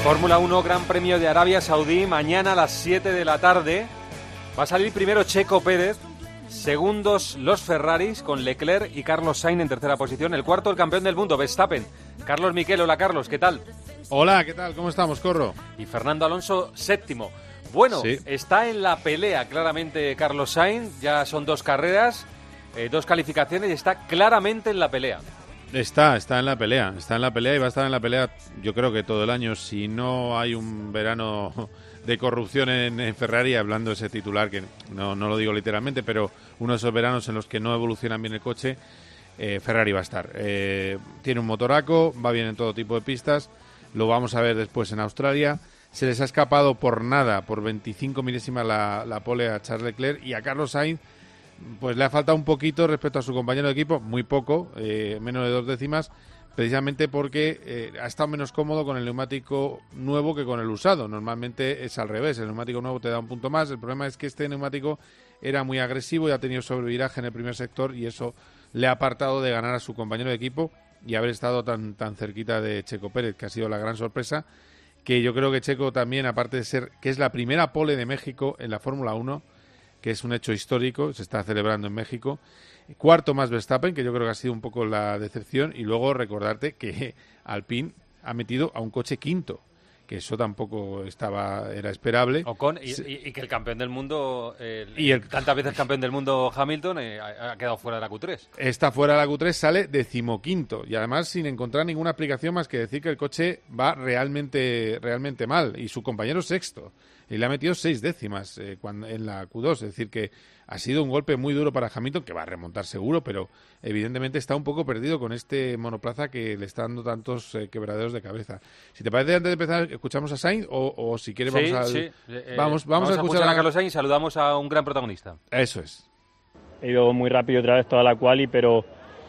Fórmula 1 Gran Premio de Arabia Saudí, mañana a las 7 de la tarde. Va a salir primero Checo Pérez, segundos los Ferraris con Leclerc y Carlos Sainz en tercera posición. El cuarto, el campeón del mundo, Verstappen. Carlos Miquel, hola Carlos, ¿qué tal? Hola, ¿qué tal? ¿Cómo estamos, Corro? Y Fernando Alonso, séptimo. Bueno, sí, está en la pelea claramente Carlos Sainz, ya son 2 carreras, 2 calificaciones y está claramente en la pelea. Está en la pelea y va a estar en la pelea yo creo que todo el año, si no hay un verano de corrupción en Ferrari, hablando de ese titular, que no lo digo literalmente, pero uno de esos veranos en los que no evolucionan bien el coche, Ferrari va a estar. Tiene un motoraco, va bien en todo tipo de pistas, lo vamos a ver después en Australia. Se les ha escapado por nada, por 25 milésimas la pole a Charles Leclerc, y a Carlos Sainz pues le ha faltado un poquito respecto a su compañero de equipo, muy poco, menos de 2 décimas, precisamente porque ha estado menos cómodo con el neumático nuevo que con el usado. Normalmente es al revés, el neumático nuevo te da un punto más. El problema es que este neumático era muy agresivo y ha tenido sobreviraje en el primer sector, y eso le ha apartado de ganar a su compañero de equipo y haber estado tan cerquita de Checo Pérez, que ha sido la gran sorpresa. Que yo creo que Checo también, aparte de ser que es la primera pole de México en la Fórmula 1, que es un hecho histórico, se está celebrando en México. Cuarto más Verstappen, que yo creo que ha sido un poco la decepción, y luego recordarte que Alpine ha metido a un coche quinto, que eso tampoco era esperable. Ocon, y que el campeón del mundo, tantas veces campeón del mundo Hamilton, ha quedado fuera de la Q3. Está fuera de la Q3, sale 15º, y además sin encontrar ninguna explicación más que decir que el coche va realmente mal, y su compañero sexto, y le ha metido 6 décimas en la Q2, es decir que ha sido un golpe muy duro para Hamilton, que va a remontar seguro, pero evidentemente está un poco perdido con este monoplaza que le está dando tantos quebraderos de cabeza. Si te parece, antes de empezar, escuchamos a Sainz, o si quieres vamos a escuchar a Carlos Sainz y saludamos a un gran protagonista. Eso es. He ido muy rápido otra vez toda la quali, pero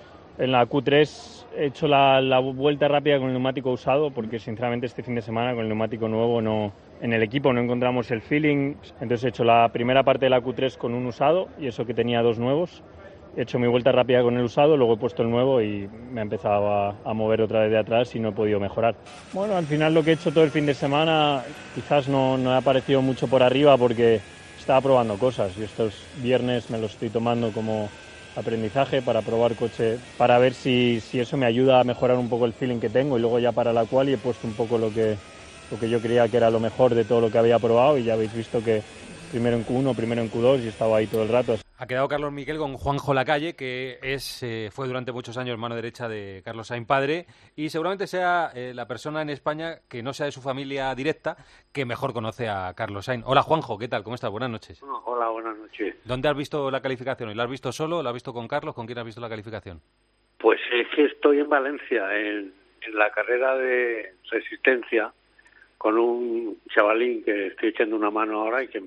en la Q3 he hecho la vuelta rápida con el neumático usado, porque sinceramente este fin de semana con el neumático nuevo en el equipo no encontramos el feeling. Entonces he hecho la primera parte de la Q3 con un usado, y eso que tenía 2 nuevos. He hecho mi vuelta rápida con el usado, luego he puesto el nuevo y me he empezado a mover otra vez de atrás y no he podido mejorar. Bueno, al final lo que he hecho todo el fin de semana quizás no me ha parecido mucho por arriba, porque estaba probando cosas, y estos viernes me los estoy tomando como aprendizaje para probar coche, para ver si eso me ayuda a mejorar un poco el feeling que tengo, y luego ya para la quali he puesto un poco lo que yo creía que era lo mejor de todo lo que había probado, y ya habéis visto que primero en Q1, primero en Q2, y estaba ahí todo el rato. Ha quedado Carlos Miquel con Juanjo Lacalle, que fue durante muchos años mano derecha de Carlos Sainz padre, y seguramente sea la persona en España que no sea de su familia directa que mejor conoce a Carlos Sainz. Hola Juanjo, ¿qué tal? ¿Cómo estás? Buenas noches. Hola, buenas noches. ¿Dónde has visto la calificación? ¿La has visto solo? ¿La has visto con Carlos? ¿Con quién has visto la calificación? Pues es que estoy en Valencia, en la carrera de resistencia, con un chavalín que estoy echando una mano ahora y que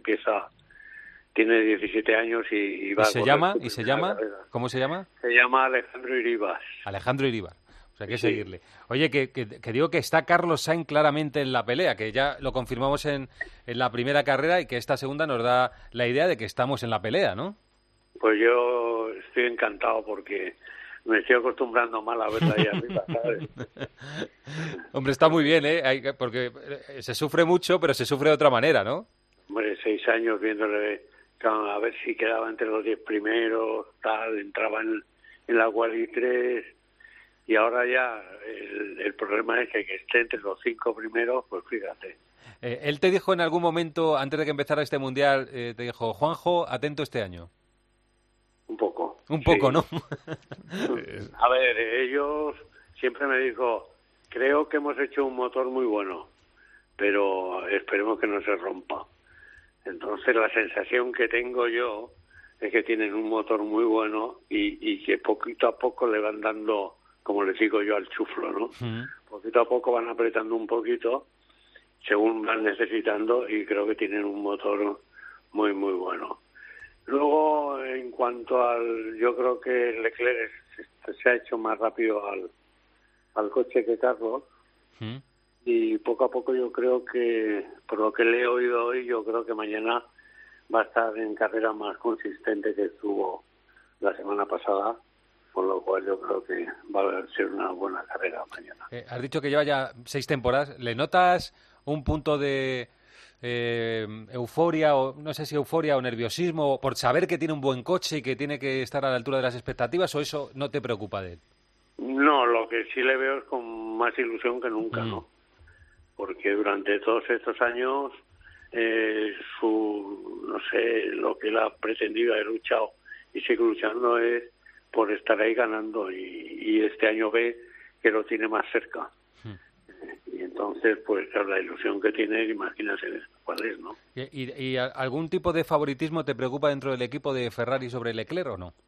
tiene 17 años y va ¿Y se llama? ¿Cómo se llama? Se llama Alejandro Iribas. Alejandro Iribas. O sea, hay que seguirle. Oye, que digo que está Carlos Sainz claramente en la pelea, que ya lo confirmamos en la primera carrera, y que esta segunda nos da la idea de que estamos en la pelea, ¿no? Pues yo estoy encantado, porque me estoy acostumbrando mal a verla ahí arriba, ¿sabes? Hombre, está muy bien, ¿eh? Porque se sufre mucho, pero se sufre de otra manera, ¿no? Hombre, 6 años viéndole a ver si quedaba entre los 10 primeros, entraba en la quali 3, y ahora ya el problema es que esté entre los 5 primeros, pues fíjate. Él te dijo en algún momento, antes de que empezara este Mundial, te dijo, Juanjo, atento este año. Un poco. Un poco, sí. ¿No? A ver, ellos siempre me dijo, creo que hemos hecho un motor muy bueno, pero esperemos que no se rompa. Entonces la sensación que tengo yo es que tienen un motor muy bueno y que poquito a poco le van dando, como les digo yo, al chuflo, ¿no? Poquito a poco van apretando un poquito según van necesitando, y creo que tienen un motor muy, muy bueno. Luego, en cuanto yo creo que Leclerc se ha hecho más rápido al coche que Carlos, y poco a poco yo creo que, por lo que le he oído hoy, yo creo que mañana va a estar en carrera más consistente que estuvo la semana pasada, por lo cual yo creo que va a ser una buena carrera mañana. Has dicho que lleva ya 6 temporadas. ¿Le notas un punto de euforia, o no sé si euforia o nerviosismo, por saber que tiene un buen coche y que tiene que estar a la altura de las expectativas, o eso no te preocupa de él? No, lo que sí le veo es con más ilusión que nunca, ¿no? Porque durante todos estos años, no sé, lo que él ha pretendido, ha luchado y sigue luchando es por estar ahí ganando, y este año ve que lo tiene más cerca. Y entonces, pues claro, la ilusión que tiene, imagínate cuál es, ¿no? ¿Y algún tipo de favoritismo te preocupa dentro del equipo de Ferrari sobre Leclerc o no?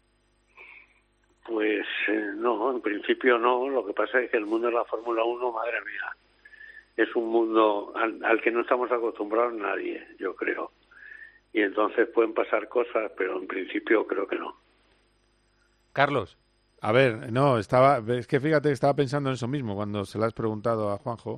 Pues no, en principio no. Lo que pasa es que el mundo de la Fórmula 1, madre mía, es un mundo al que no estamos acostumbrados nadie, yo creo. Y entonces pueden pasar cosas, pero en principio creo que no. Carlos. A ver, no, es que fíjate que estaba pensando en eso mismo cuando se lo has preguntado a Juanjo.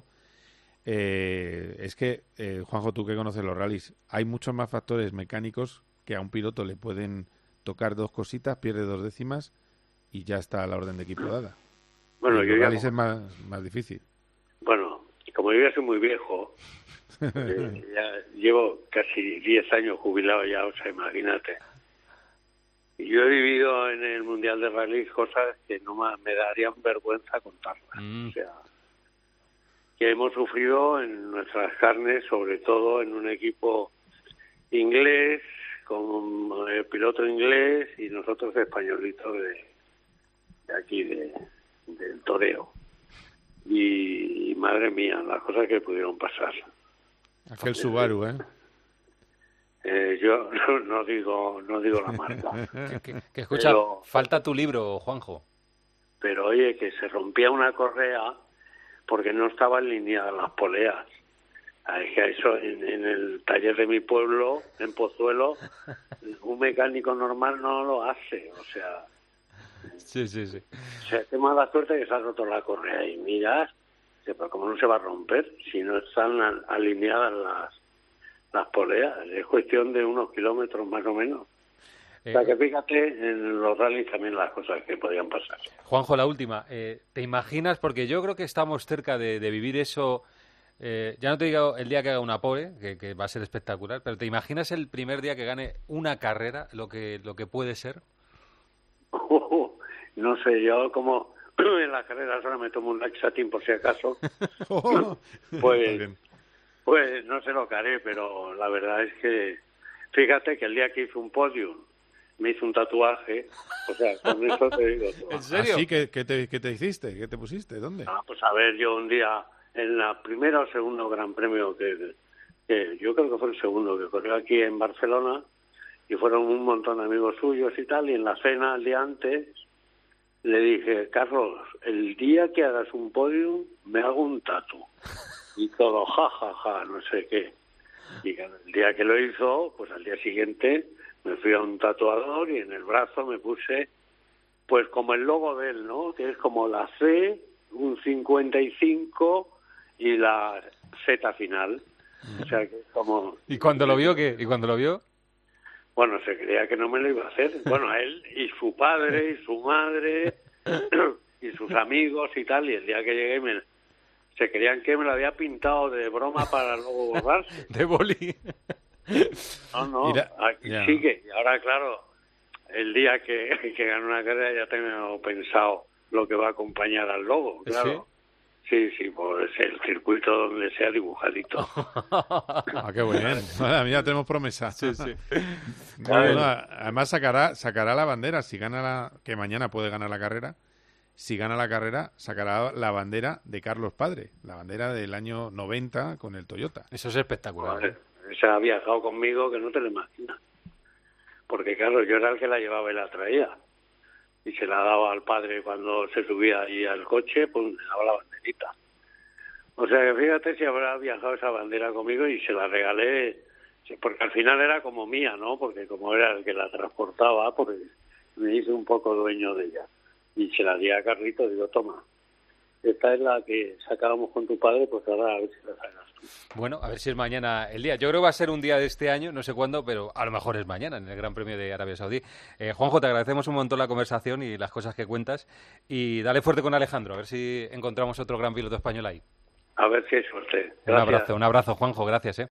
Es que, Juanjo, tú que conoces los rallies, hay muchos más factores mecánicos que a un piloto le pueden tocar 2 cositas, pierde 2 décimas y ya está la orden de equipo dada. Bueno, los rallies es más difícil. Bueno, como yo ya soy muy viejo, ya llevo casi 10 años jubilado ya, o sea, imagínate. Yo he vivido en el Mundial de Rally cosas que no me darían vergüenza contarlas. O sea, que hemos sufrido en nuestras carnes, sobre todo en un equipo inglés, con el piloto inglés y nosotros españolitos de aquí, del toreo. Y madre mía, las cosas que pudieron pasar. Aquel Subaru, ¿eh? Yo no digo la marca. que escucha, pero, falta tu libro, Juanjo. Pero oye, que se rompía una correa porque no estaban alineadas las poleas. Es que eso en el taller de mi pueblo, en Pozuelo, un mecánico normal no lo hace. O sea, sí. O sea, qué mala suerte que se ha roto la correa. Y miras, pero ¿cómo no se va a romper si no están alineadas las poleas? Es cuestión de unos kilómetros más o menos. O sea, que fíjate en los rallies también las cosas que podían pasar. Juanjo, la última. ¿Te imaginas? Porque yo creo que estamos cerca de vivir eso. Ya no te digo el día que haga una pole, que va a ser espectacular, pero ¿te imaginas el primer día que gane una carrera, lo que puede ser? No sé, yo como en las carreras ahora me tomo un laxatín por si acaso, pues no sé lo que haré, pero la verdad es que fíjate que el día que hice un podium me hice un tatuaje, o sea, con eso te digo todo. ¿En serio? ¿Ah, sí? ¿Qué te hiciste? ¿Qué te pusiste? ¿Dónde? Pues a ver, yo un día en la primera o segundo gran premio que yo creo que fue el segundo, que corrió aquí en Barcelona, y fueron un montón de amigos suyos y tal, y en la cena el día antes le dije, Carlos, el día que hagas un podium me hago un tatu. Y todo, ja, no sé qué. Y el día que lo hizo, pues al día siguiente me fui a un tatuador y en el brazo me puse, pues como el logo de él, ¿no? Que es como la C, un 55 y la Z final. O sea, que es como... ¿Y cuando lo vio qué? ¿Y cuando lo vio? Bueno, se creía que no me lo iba a hacer. Bueno, a él y su padre y su madre y sus amigos y tal. Y el día que llegué se creían que me lo había pintado de broma para luego borrarse. De boli. No, aquí sigue. Y ahora, claro, el día que gane una carrera ya tengo pensado lo que va a acompañar al logo, claro. Sí, pues el circuito donde sea dibujadito. Qué bien. Ya tenemos promesa. Sí. Bueno, además sacará la bandera. Si gana que mañana puede ganar la carrera. Si gana la carrera, sacará la bandera de Carlos Padre, la bandera del año 90 con el Toyota. Eso es espectacular. Joder, se ha viajado conmigo que no te lo imaginas. Porque, claro, yo era el que la llevaba y la traía. Y se la daba al padre cuando se subía ahí al coche, pues me daba la banderita. O sea, que fíjate si habrá viajado esa bandera conmigo y se la regalé, porque al final era como mía, ¿no? Porque como era el que la transportaba, pues me hice un poco dueño de ella. Y se la di a Carlito, digo, toma, esta es la que sacábamos con tu padre, pues ahora a ver si la sacas tú. Bueno, a ver si es mañana el día. Yo creo que va a ser un día de este año, no sé cuándo, pero a lo mejor es mañana en el Gran Premio de Arabia Saudí. Juanjo, te agradecemos un montón la conversación y las cosas que cuentas. Y dale fuerte con Alejandro, a ver si encontramos otro gran piloto español ahí. A ver si hay suerte. Gracias. Un abrazo, Juanjo, gracias.